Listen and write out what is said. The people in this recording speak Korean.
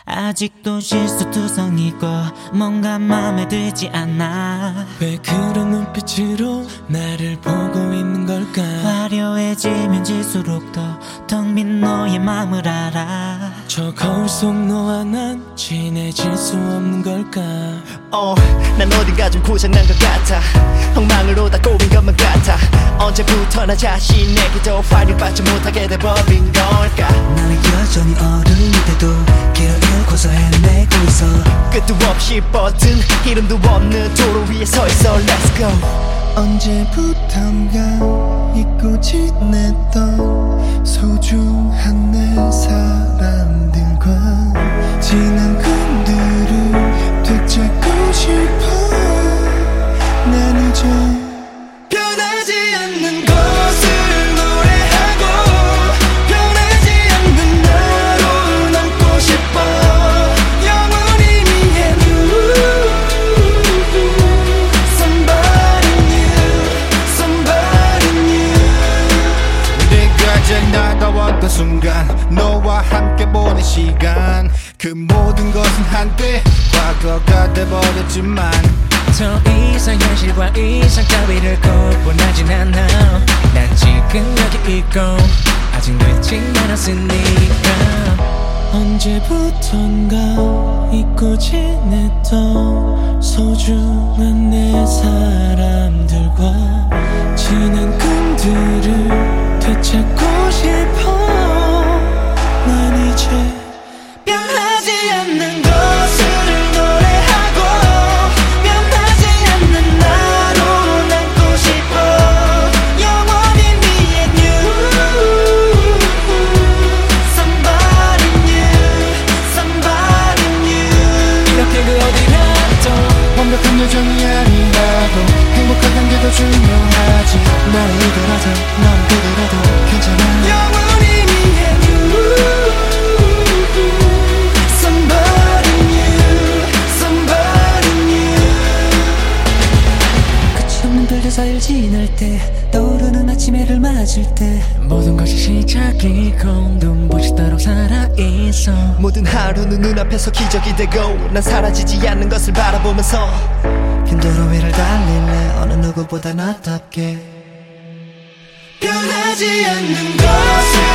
아직도 실수투성이고 뭔가 맘에 들지 않아. 왜 그런 눈빛으로 나를 보고 있는 걸까? 화려해지면 질수록 더 텅 빈 너의 맘을 알아. 저 거울 속 너와 난 친해질 수 없는 걸까? 난 어딘가 좀 고장난 것 같아. 엉망으로 다 꼬인 것만 같아. 언제부터 나 자신에게 더 활용받지 못하게 돼버린 걸까? 나는 여전히 어른인데도 길을 잃고서 헤매고 있어. 끝도 없이 뻗은 이름도 없는 도로 위에 서 있어. Let's go. 언제부턴가 잊고 지냈던 소중한 내 사람들과 지난 꿈들을 되찾고 싶어. 난 이제 변하지 않는 것을 노래하고 변하지 않는 나로 남고 싶어. 영원히 위해 somebody new, somebody new. 내가 제일 나다웠던 순간 너와 함께 보낸 시간 그 모든 것은 한때 과거가 돼버렸지만 더 이상 현실과 이상 따위를 거부하진 않아. 난 지금 여기 있고 아직 늦진 않았으니까. 언제부턴가 잊고 지냈던 소중한 내 사람들과 지난 꿈들을 되찾고 싶어. 난 이제 변하지 않는 것을 노래하고 변하지 않는 나로 남고 싶어. 영원히 me and you, somebody new, somebody new. 이렇게 그 어디라도 완벽한 여정이 아니라도 행복한 게 더 중요하지. 나를 이더라도 넌 그대라도 괜찮아. 영원히 me and you, somebody new, somebody new. 끝이 없는 별들 사이를 지날 때 떠오르는 아침 해를 맞을 때 모든 것이 시작이고 눈부시도록 살아있어. 모든 하루는 눈앞에서 기적이 되고 난 사라지지 않는 것을 바라보면서 긴 도로 위를 달릴래 어느 누구보다 나답게. 변하지 않는 것을